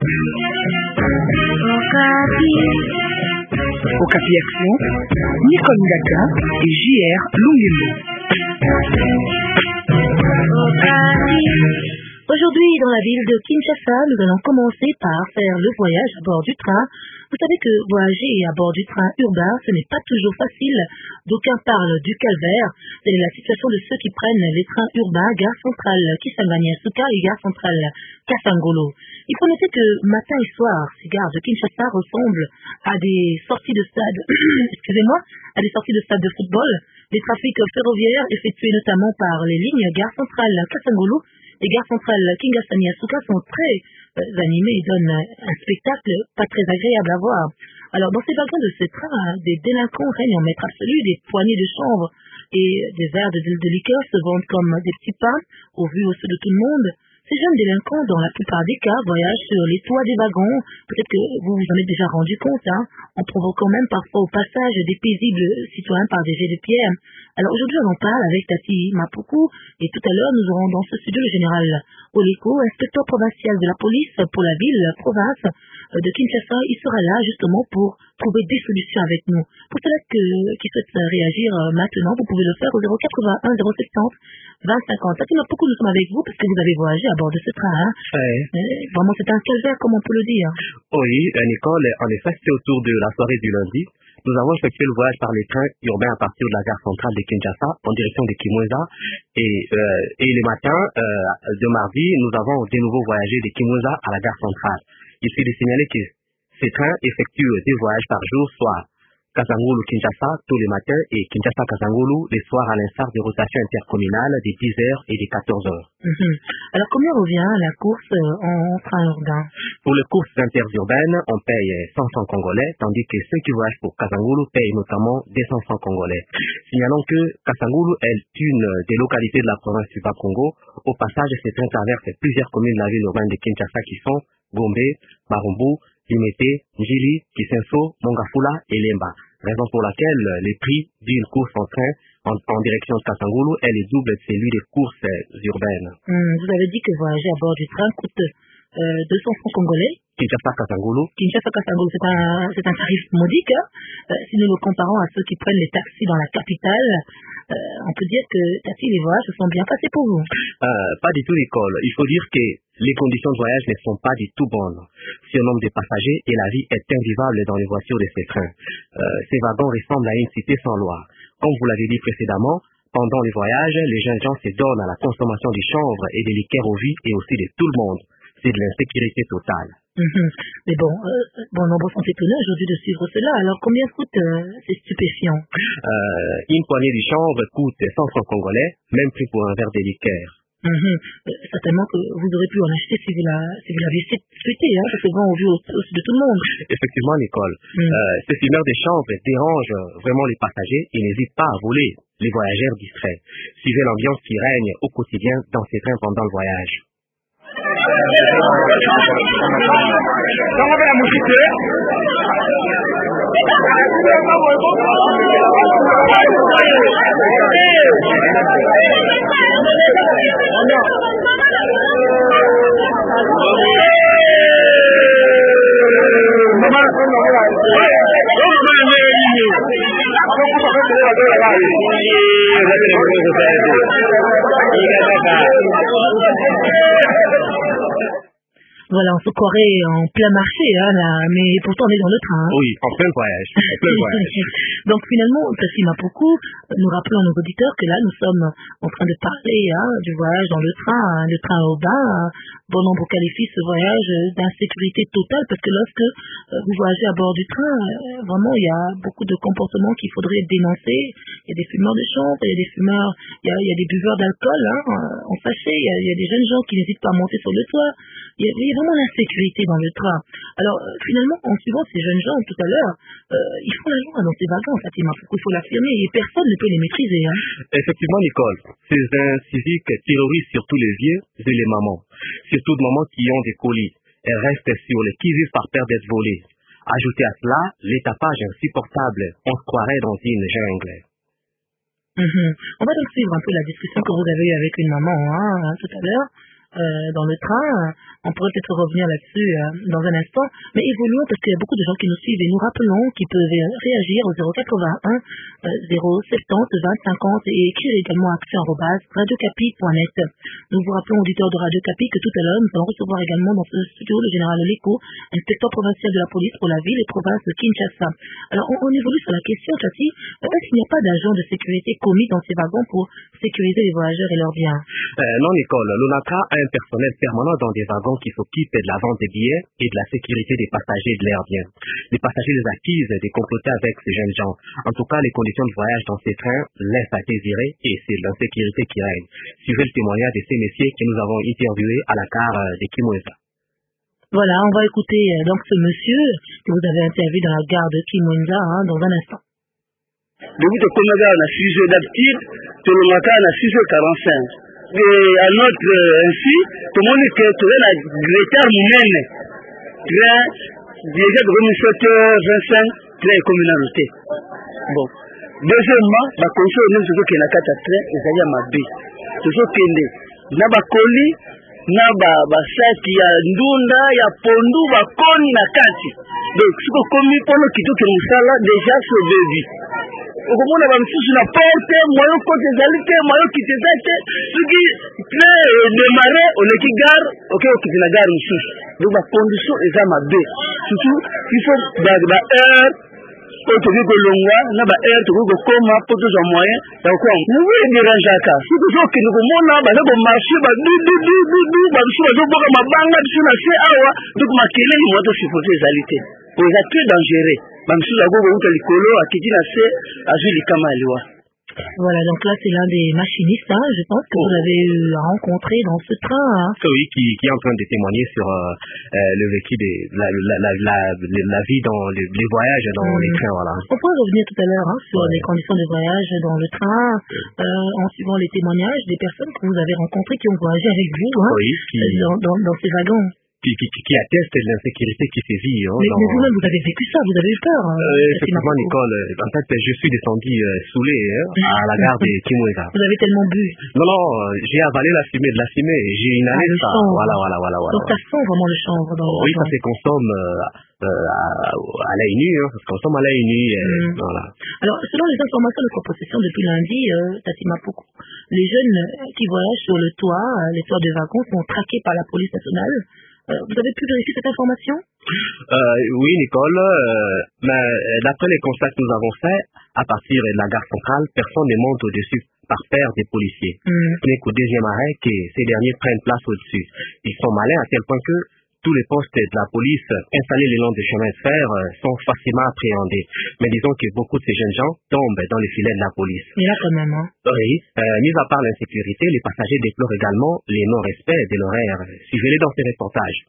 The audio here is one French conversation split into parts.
Okapi Action, Nicole Ngaka et JR Lungelo. Aujourd'hui, dans la ville de Kinshasa, nous allons commencer par faire le voyage à bord du train. Vous savez que voyager à bord du train urbain, ce n'est pas toujours facile. D'aucuns parlent du calvaire. Telle est la situation de ceux qui prennent les trains urbains Gare Centrale Kisangani-Asuka et Gare Centrale Kasangolo. Il faut noter que matin et soir, ces gares de Kinshasa ressemblent à des sorties de stade, à des sorties de stade de football. Les trafics ferroviaires effectués notamment par les lignes Gare Centrale Kasangolo et Gare Centrale Kingasani-Asuka sont très animés et donnent un spectacle pas très agréable à voir. Alors, dans ces wagons de ces trains, des délinquants règnent en maître absolu, des poignées de chanvre et des verres de liqueur se vendent comme des petits pains au vu au su de tout le monde. Ces jeunes délinquants, dans la plupart des cas, voyagent sur les toits des wagons. Peut-être que vous vous en êtes déjà rendu compte, en provoquant même parfois au passage des paisibles citoyens par des jets de pierre. Alors aujourd'hui, on en parle avec Tati Mapuku et tout à l'heure, nous aurons dans ce studio le général Oleko, inspecteur provincial de la police pour la ville, province de Kinshasa. Il sera là justement pour trouver des solutions avec nous. Pour ceux qui souhaitent réagir maintenant, vous pouvez le faire au 081 070 2050. Tati Mapuku, nous sommes avec vous parce que vous avez voyagé à bord de ce train. Vraiment, c'est un calvaire, comme on peut le dire. Oui, Nicole, en effet, c'est autour de la soirée du lundi. Nous avons effectué le voyage par les trains urbains à partir de la gare centrale de Kinshasa en direction de Kimweza et le matin de mardi, nous avons de nouveau voyagé de Kimweza à la gare centrale. Il suffit de signaler que ces trains effectuent des voyages par jour, soit Kasangulu-Kinshasa tous les matins et Kinshasa-Kasangulu les soirs à l'instar des rotations intercommunales des 10h et des 14h. Alors combien revient la course en train urbain? Pour les courses interurbaines, on paye 100 francs congolais, tandis que ceux qui voyagent pour Kasangulu payent notamment 200 francs congolais. Signalons que Kasangulu est une des localités de la province du Bas-Congo. Au passage, ces trains traversent plusieurs communes de la ville urbaine de Kinshasa qui sont Gombe, Marumbu, Limete, Njili, Kisenso, Mongafula et Lemba. Raison pour laquelle les prix d'une course en train en direction de Kasangulu est le double de celui des courses urbaines. Vous avez dit que voyager à bord du train coûte 200 francs congolais. Kinshasa-Kasangulu, c'est un tarif modique. Si nous le comparons à ceux qui prennent les taxis dans la capitale, on peut dire que les voyages se sont bien passés pour vous. Pas du tout, Nicole. Il faut dire que les conditions de voyage ne sont pas du tout bonnes. Surnombre des passagers et la vie est invivable dans les voitures de ces trains. Ces wagons ressemblent à une cité sans loi. Comme vous l'avez dit précédemment, pendant les voyages, les jeunes gens se donnent à la consommation du chanvre et des liqueurs au vie et aussi de tout le monde. C'est de l'insécurité totale. Mais bon, nombreux sont étonnés aujourd'hui de suivre cela. Alors, combien coûtent ces stupéfiants? Une poignée de chanvre coûte 100 francs congolais, même prix pour un verre de liqueur. Certainement que vous aurez pu en acheter si vous l'aviez souhaité, parce que bon, au vu aussi de tout le monde. Effectivement, Nicole. Ces fumeurs de chanvre dérangent vraiment les passagers et n'hésitent pas à voler les voyageurs distraits. Suivez l'ambiance qui règne au quotidien dans ces trains pendant le voyage. Voilà, on se croirait en plein marché, mais pourtant on est dans le train. Oui, en plein voyage. Donc finalement, Tati Mapuku, nous rappelons à nos auditeurs que là, nous sommes en train de parler du voyage dans le train urbain. Bon nombre qualifie ce voyage d'insécurité totale parce que lorsque vous voyagez à bord du train, vraiment, il y a beaucoup de comportements qu'il faudrait dénoncer. Il y a des fumeurs de chanvre, il y a des fumeurs, il y a des buveurs d'alcool en sachet, il y a des jeunes gens qui n'hésitent pas à monter sur le toit. Il y a vraiment l'insécurité dans le train. Alors, finalement, en suivant ces jeunes gens tout à l'heure, ils font la joie dans ces wagons, Fatima. Il faut l'affirmer, et personne ne peut les maîtriser. Effectivement, Nicole, ces inciviques terrorisent surtout les vieux et les mamans, surtout de mamans qui ont des colis. Elles restent sur les qui-vive par peur d'être volées. Ajoutez à cela les tapages insupportables. On se croirait dans une jungle. On va donc suivre un peu la discussion que vous avez eue avec une maman tout à l'heure. dans le train. On pourrait peut-être revenir là-dessus dans un instant. Mais évoluons parce qu'il y a beaucoup de gens qui nous suivent et nous rappelons qu'ils peuvent réagir au 081 070 20 50 et écrire également action@radiocapi.net. Nous vous rappelons, auditeurs de Radio Capi, que tout à l'heure, nous allons recevoir également dans ce studio le général Leko, inspecteur provincial de la police pour la ville et province de Kinshasa. Alors, on évolue sur la question, Chati. Est-ce qu'il n'y a pas d'agents de sécurité commis dans ces wagons pour sécuriser les voyageurs et leurs biens? Non, Nicole. L'ONACA a un personnel permanent dans des wagons qui s'occupent de la vente des billets et de la sécurité des passagers et de leurs biens. Les passagers les accusent de comploter avec ces jeunes gens. En tout cas, les conditions de voyage dans ces trains laissent à désirer et c'est l'insécurité qui règne. Suivez le témoignage de ces messieurs que nous avons interviewés à la gare de Kimweza. Voilà, on va écouter donc ce monsieur que vous avez interviewé dans la gare de Kimweza dans un instant. Depuis que Konaga a 6 heures d'habitude, tout le matin a 6h45. Et à notre ainsi, tout le monde est que tu es la retard moyenne. Train, déjà de 7h25, train communauté. Bon. Deuxièmement, la condition est même ce qui est la 4 train, et ça y a ma B. C'est ce qui est na bakoli, na basaki ya ndunda, ya pondu, bakoni na kati. Donc, ce que comme pour le kitu qui nous sala, déjà c'est début. Okomona ba misusu na porte moyo kote zalite moyo kitezate suki na démarrer on est qui gare OK okiti na gare misusu donc ba condition eza mabe surtout il faut ba heure oto bi kolongwa na ba heure to ko koma poto za moyen ya ko nous dérange ka si ko ki ko mona ba ko marché ba du ba misusu ba boka mabanga bisu na se awa donc makele ni moto supporter zalite pour ça très dangereux. Voilà, donc là c'est l'un des machinistes, je pense que vous avez rencontré dans ce train. Oui, qui est en train de témoigner sur le vécu de la vie dans les voyages dans les trains. Voilà. On peut revenir tout à l'heure sur les conditions de voyage dans le train, en suivant les témoignages des personnes que vous avez rencontrées qui ont voyagé avec vous dans ces wagons. Qui atteste de l'insécurité qui sévit. Mais vous-même, vous avez vécu ça, vous avez eu peur. Effectivement, Nicole, en fait, je suis descendu saoulé à la gare de Kimweza. Vous avez tellement bu? Non, j'ai avalé la fumée, j'ai inhalé ça. Voilà. Donc ça sent vraiment le chanvre dans oui, ça se consomme à l'œil nu, ça se consomme à l'œil nu. Voilà. Alors, selon les informations de notre possession depuis lundi, Tatima Poko, les jeunes qui voyagent sur le toit, les toits de wagons, sont traqués par la police nationale. Vous avez pu vérifier cette information? Oui, Nicole, mais d'après les constats que nous avons faits, à partir de la gare centrale, personne ne monte au-dessus par paire des policiers. Ce n'est qu'au deuxième arrêt que ces derniers prennent place au-dessus. Ils sont malins à tel point que tous les postes de la police installés le long des chemins de fer sont facilement appréhendés. Mais disons que beaucoup de ces jeunes gens tombent dans les filets de la police. Il y a quand même, Oui. Mis à part l'insécurité, les passagers déplorent également les non-respects de l'horaire. Suivez-les dans ces reportages.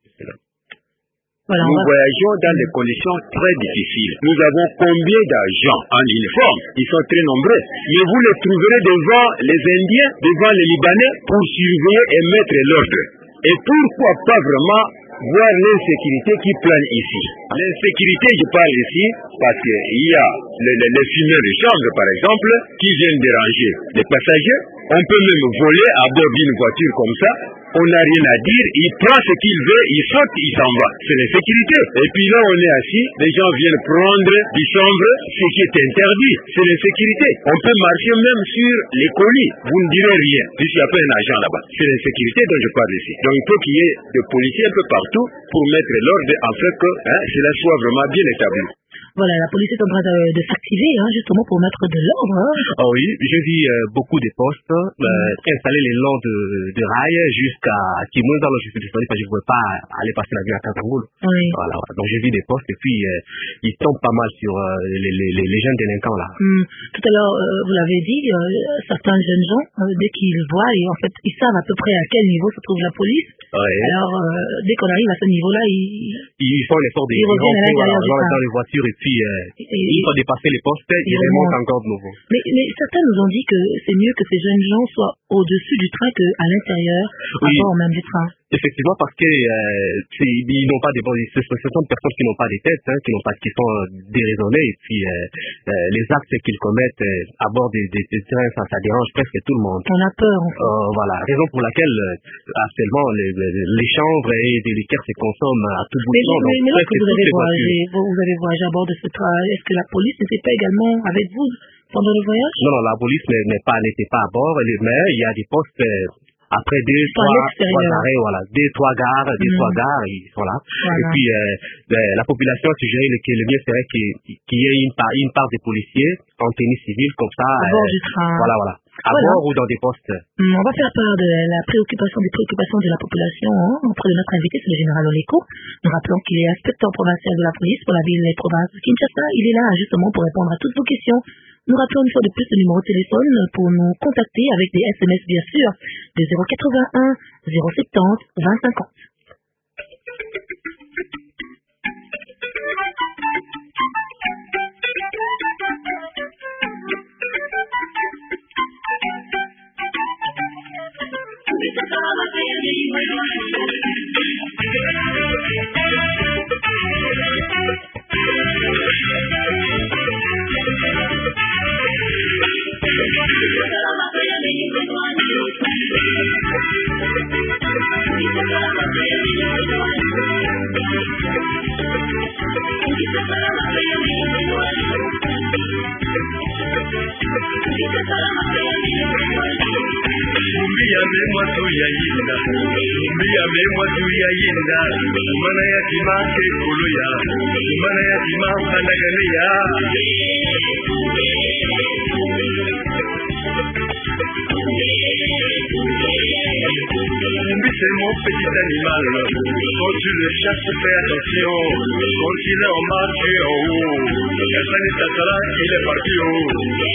Voilà, nous voyageons dans des conditions très difficiles. Nous avons combien d'agents en uniforme? Ils sont très nombreux. Mais vous les trouverez devant les Indiens, devant les Libanais pour surveiller et mettre l'ordre. Et pourquoi pas vraiment voir l'insécurité qui plane ici? L'insécurité, je parle ici, parce qu'il y a les fumeurs de chambre, par exemple, qui viennent déranger les passagers. On peut même voler à bord d'une voiture comme ça. On n'a rien à dire, il prend ce qu'il veut, il saute, il s'en va. C'est l'insécurité. Et puis là, on est assis, les gens viennent prendre des chambres, ce qui est interdit. C'est l'insécurité. On peut marcher même sur les colis. Vous ne direz rien, puisqu'il n'y a pas un agent là-bas. C'est l'insécurité dont je parle ici. Donc il faut qu'il y ait des policiers un peu partout pour mettre l'ordre en fait que cela soit vraiment bien établi. Voilà, la police est en train de s'activer, justement pour mettre de l'ordre. Oh oui, j'ai vu beaucoup de postes installés le long de rails jusqu'à Kimweza. Alors je suis disponible parce que je ne pouvais pas aller passer la nuit à Kazangulu. Oui. Voilà. Donc j'ai vu des postes et puis ils tombent pas mal sur les jeunes délinquants là. Tout à l'heure, vous l'avez dit, certains jeunes gens, dès qu'ils voient, et en fait, ils savent à peu près à quel niveau se trouve la police. Oui. Alors, dès qu'on arrive à ce niveau-là, ils font l'effort de rentrer dans les voitures et puis il faut dépasser les postes, ils remontent encore de nouveau. Mais certains nous ont dit que c'est mieux que ces jeunes gens soient au-dessus du train qu'à l'intérieur, avant même du train. Effectivement, parce que ils n'ont pas des ce sont des personnes qui n'ont pas des têtes, qui sont déraisonnées, et puis les actes qu'ils commettent à bord des trains, ça dérange presque tout le monde. On a peur. Voilà, raison pour laquelle actuellement les chanvres et des liqueurs se consomment à tout bout de champ. Mais lorsque vous avez voyagé à bord de ce train, est-ce que la police n'était pas également avec vous pendant le voyage? Non, la police n'était pas à bord, mais il y a des postes après deux, trois arrêts, voilà, trois gares, ils sont là. Voilà. Et puis la population a suggéré que le mieux serait qu'il y ait une part des policiers en tenue civile comme ça. À bord du train. Voilà. À bord ou dans des postes. On va faire part de la préoccupation de la population auprès de notre invité, c'est le général Oleko. Nous rappelons qu'il est inspecteur provincial de la police pour la ville et province de Kinshasa. Il est là justement pour répondre à toutes vos questions. Nous rappelons une fois de plus le numéro de téléphone pour nous contacter avec des SMS bien sûr, de 081 070 20 50. C'est mon petit animal, quand tu le chasses, fais attention, quand il est en bas, tu es en haut, Kasani Tassara, il est parti en haut.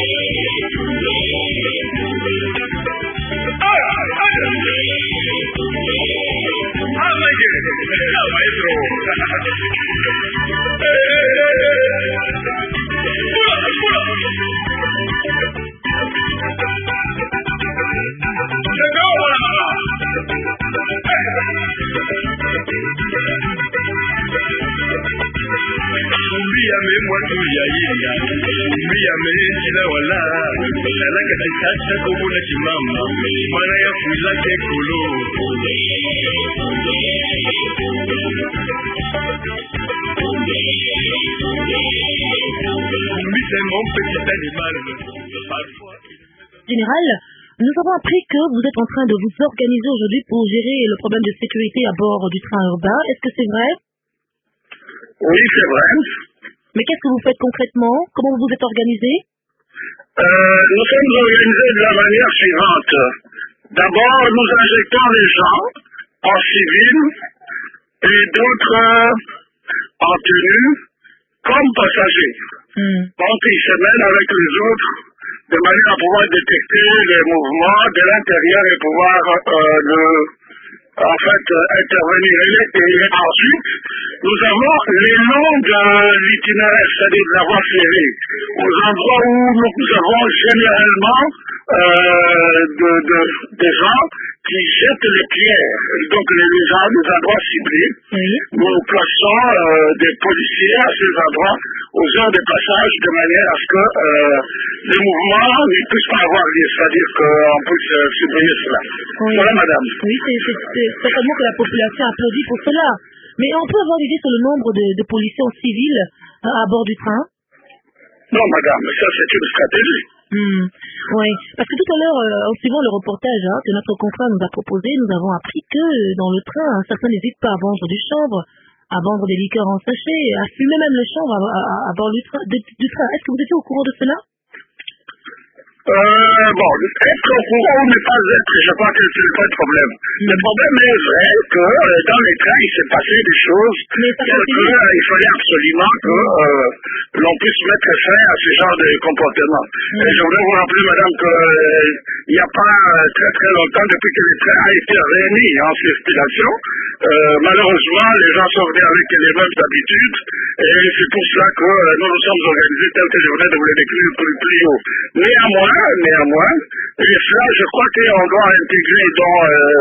Général, nous avons appris que vous êtes en train de vous organiser aujourd'hui pour gérer le problème de sécurité à bord du train urbain. Est-ce que c'est vrai? Oui, c'est vrai. Mais qu'est-ce que vous faites concrètement? Comment vous vous êtes organisé? Nous sommes organisés de la manière suivante. D'abord, nous injectons les gens en civil et d'autres en tenue comme passagers. Donc, ils se mêlent avec les autres de manière à pouvoir détecter les mouvements de l'intérieur et pouvoir intervenir. Et ensuite, nous avons les noms de l'itinéraire, c'est-à-dire de la voie ferrée, aux endroits où nous avons généralement des gens qui jettent les pierres. Donc les endroits ciblés, nous plaçons des policiers à ces endroits aux heures de passage de manière à ce que les mouvements ne puissent pas avoir lieu, c'est-à-dire qu'on puisse surveiller cela. Oui. Voilà, madame. Oui, c'est certainement que la population applaudit pour cela. Mais on peut avoir une idée sur le nombre de policiers en civil à bord du train? Non, madame, ça c'est une stratégie. Oui, parce que tout à l'heure, en suivant le reportage que notre confrère nous a proposé, nous avons appris que dans le train, certains n'hésitent pas à vendre du chanvre, à vendre des liqueurs en sachet, à fumer même le chanvre à bord du train. Est-ce que vous étiez au courant de cela? Être au courant ou ne pas être, je crois que c'est pas le problème. Le problème est vrai que dans les trains, il s'est passé des choses il fallait absolument que l'on puisse mettre fin à ce genre de comportement. Et je voudrais vous rappeler, madame, qu'il n'y a pas très très longtemps, depuis que les trains ont été remis en circulation, malheureusement, les gens sont venus avec les mêmes habitudes, et c'est pour cela que nous nous sommes organisés tel que je venais de vous le décrire plus haut. Néanmoins, néanmoins. Et cela, je crois qu'on doit intégrer dans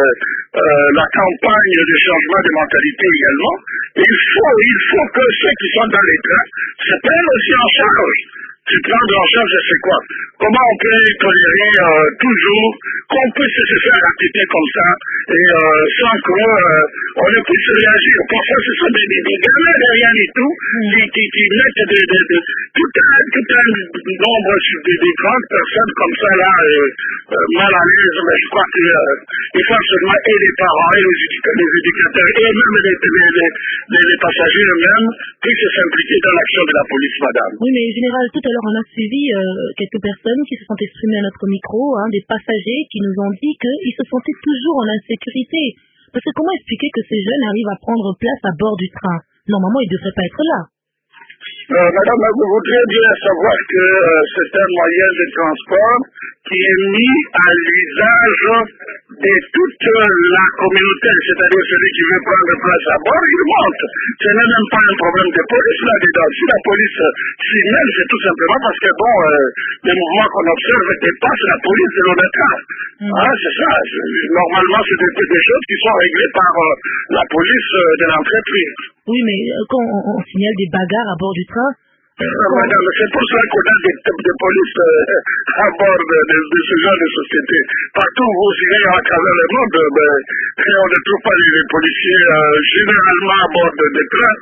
la campagne de changement de mentalité également. Il faut que ceux qui sont dans les trains se prennent aussi en charge. Se prendre en charge, c'est quoi? Comment on peut tolérer toujours qu'on puisse se faire acquitter comme ça et sans qu'on ne puisse réagir? Parfois, ce sont des gamins derrière et tout qui mettent tout un nombre de grandes personnes comme ça là mal à l'aise. Mais je crois qu'il faut absolument et les parents et les éducateurs et même les passagers eux-mêmes puissent s'impliquer dans l'action de la police, madame. Oui, mais général, tout à l'heure on a suivi quelques personnes qui se sont exprimées à notre micro, des passagers qui nous ont dit qu'ils se sentaient toujours en insécurité. Parce que comment expliquer que ces jeunes arrivent à prendre place à bord du train? Normalement, ils ne devraient pas être là. Madame, vous voudriez bien savoir que c'est un moyen de transport qui est mis à l'usage de toute la communauté, c'est-à-dire celui qui veut prendre place à bord, il monte. Ce n'est même pas un problème de police là-dedans. Si la police s'y mêle, c'est tout simplement parce que les mouvements qu'on observe dépassent la police de l'ONETRA. C'est ça. Normalement, c'est des choses qui sont réglées par la police de l'entreprise. Oui, mais quand on signale des bagarres à bord du train... Madame, c'est pour cela qu'on a des polices à bord de ce genre de société. Partout où vous irez à travers le monde, on ne trouve pas les policiers généralement à bord des trains.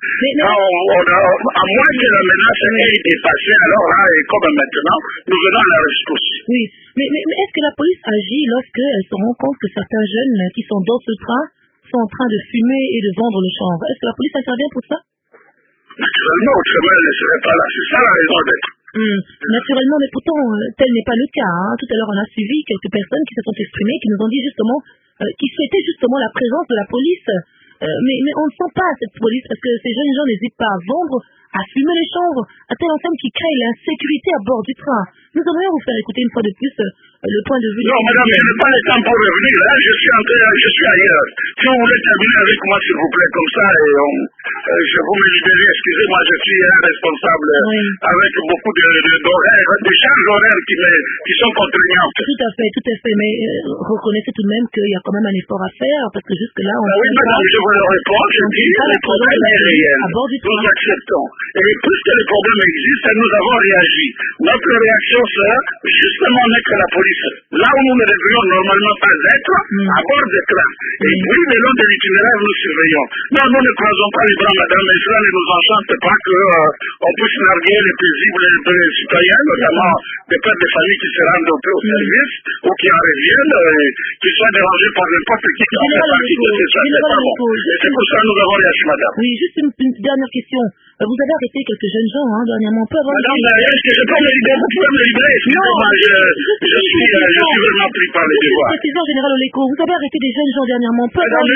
À moins que la menace ait dépassé, alors là, et comme maintenant, nous venons à la rescousse. Oui, mais est-ce que la police agit lorsqu'elle se rend compte que certains jeunes qui sont dans ce train sont en train de fumer et de vendre le chanvre? Est-ce que la police intervient pour ça? Naturellement, autrement elle ne serait pas là. C'est ça la raison d'être. Naturellement, mais pourtant, tel n'est pas le cas. Tout à l'heure, on a suivi quelques personnes qui se sont exprimées, qui nous ont dit justement, qui souhaitaient justement la présence de la police. Mais on ne sent pas cette police parce que ces jeunes gens n'hésitent pas à vendre, à fumer les chanvres, à telle enseigne qui crée l'insécurité à bord du train. Nous aimerions vous faire écouter une fois de plus le point de vue... Non, madame, je n'ai pas le temps pour revenir. Là, je suis ailleurs. Si vous voulez terminer avec moi, s'il vous plaît, comme ça, et je vous me libérer. Excusez-moi, je suis un responsable avec beaucoup d'horaires, de charges horaires qui sont contraignantes. Tout à fait. Mais reconnaissez tout de même qu'il y a quand même un effort à faire, parce que jusque-là, on... Oui, madame, je vous le réponds. Je dis, le problème est réel. Nous acceptons. Et puisque le problème existe, nous avons réagi. Notre réaction sera justement mettre la police là où nous ne devrions normalement pas être, à bord des trains. Et puis, le long de l'itinéraire, nous surveillons. Non, nous ne croisons pas les bras, madame, et cela ne nous enchante pas qu'on puisse narguer les paisibles des citoyens, notamment des pères de famille qui se rendent au service ou qui en reviennent, qui soient dérangés par n'importe qui en fait partie de ces choses. Et c'est pour ça que nous avons réagi, madame. Oui, juste une dernière question. Vous avez arrêté quelques jeunes gens dernièrement. Madame, est-ce que je peux me libérer? Vous pouvez me libérer? Excusez-moi, je suis vraiment pris par les devoirs. Précision, général Oleko, vous avez arrêté des jeunes gens dernièrement. Madame,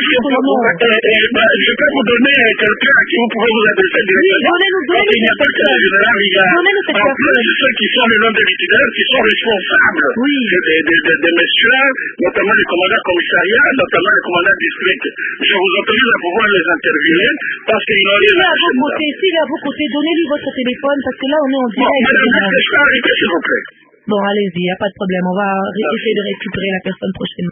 je peux vous donner quelqu'un à qui vous pouvez vous adresser directement. Il n'y a pas que le général, il y a en plus ceux qui sont le nom de l'itinéraire, qui sont responsables des messieurs, notamment les commandants commissariat, notamment les commandants district. Je vous autorise à pouvoir les interviewer parce qu'ils n'ont rien à faire. S'il est à vos côtés, donnez-lui votre téléphone parce que là on est en direct. Madame, est-ce que je peux arrêter, s'il vous plaît? Bon, allez-y, il n'y a pas de problème. On va essayer de récupérer la personne prochainement.